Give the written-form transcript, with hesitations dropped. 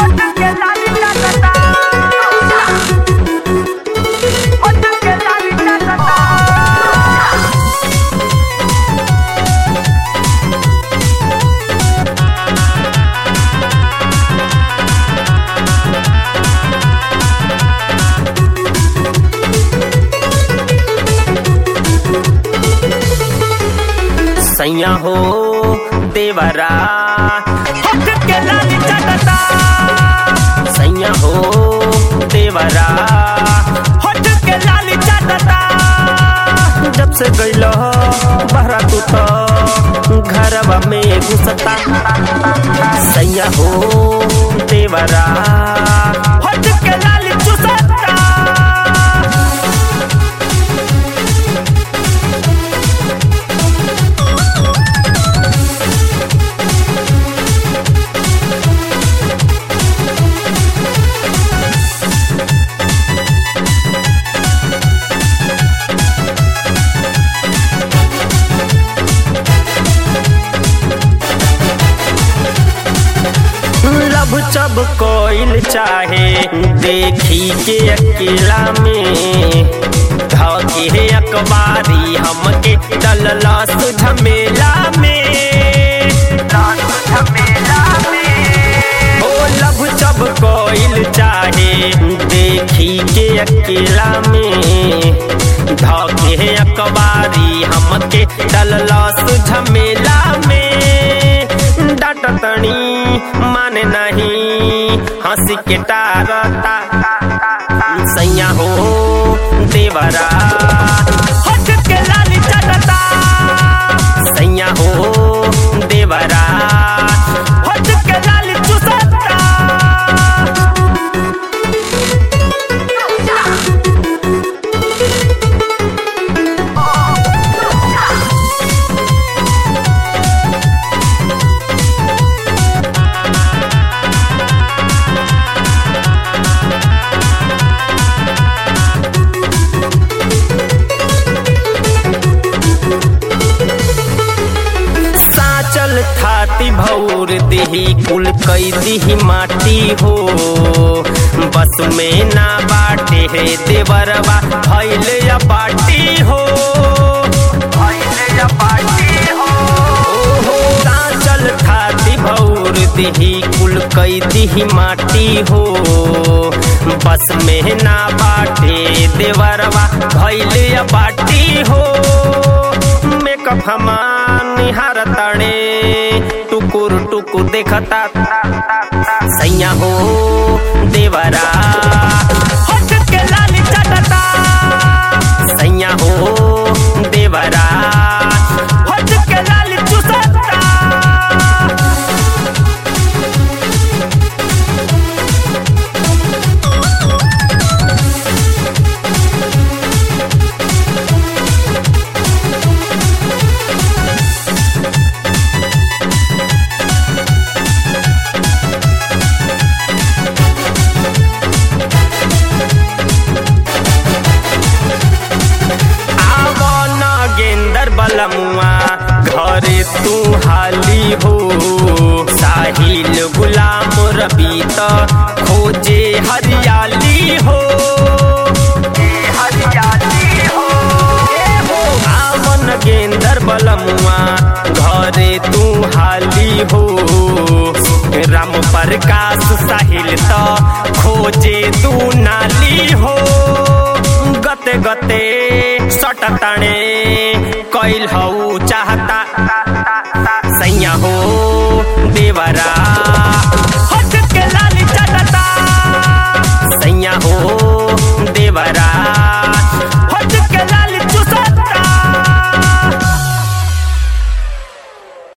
सैया हो देवरा होठ के लाली चटता। सैया हो देवरा होठ के लाली चटता। जब से गइलो बहरा तू तो घरवा में घुसता। सैया हो देवरा होठ के लाली चुसता। जब कोइल चाहे देखी के अकेला में धके अखबारी हमके डलला झमेला में। ओ लब जब कोइल चाहे देखी के अकेला में धके अखबारी हमके डलला झमेला में। डांटतनी माने नहीं हंसी के टारता। सैया हो देवरा होठ के लाली चटता। सैया हो देवरा होठ के लाली चुसता। थाती भौर देही कुल कई दिही माटी हो। बस में ना बाटे है देवरवा भइल या पाटी हो। चल थाती भौर देही कुल कई दिही माटी हो। बस में ना बाटे देवरवा भइल या पाटी हो। मेकअप हमान निहार तड़े टुकुर टुकुर देखता। सैया हो देवरा होठ के लाली चटता। सैया हो देवरा होठ के लाली चुसता। बलमुआ घरे तू हाली हो। साहिल गुलाम रबी त खोजे हरियाली हो। आवन गेंदर बलमुआ घरे तू हाली हो। राम प्रकाश साहिल त खोजे तू नाली हो। गते गते सटतणे कैल हऊ चाहता। सैया हो देवरा होठ के लाली चटता। सैया हो